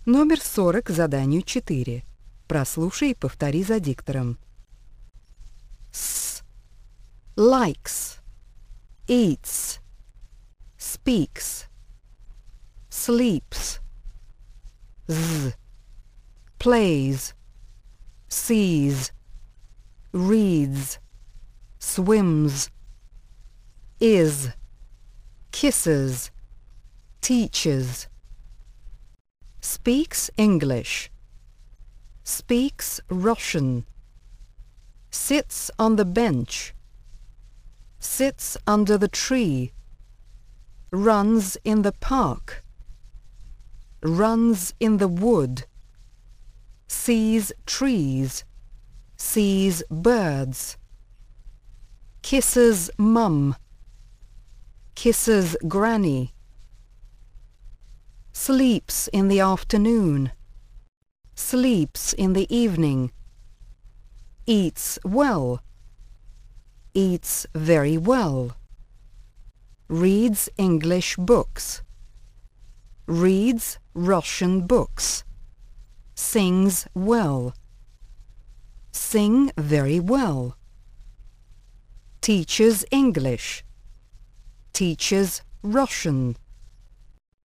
Номер 40 к заданию 4. Прослушай и повтори за диктором. S. Likes. Eats. Speaks. Sleeps. Z. Plays. Sees. Reads. Swims. Is. Kisses. Teaches. Speaks English. Speaks Russian. Sits on the bench. Sits under the tree. Runs in the park. Runs in the wood. Sees trees. Sees birds. Kisses mum. Kisses granny. Sleeps in the afternoon. Sleeps in the evening. Eats well. Eats very well. Reads English books. Reads Russian books. Sings well. Sing very well. Teaches English. Teaches Russian.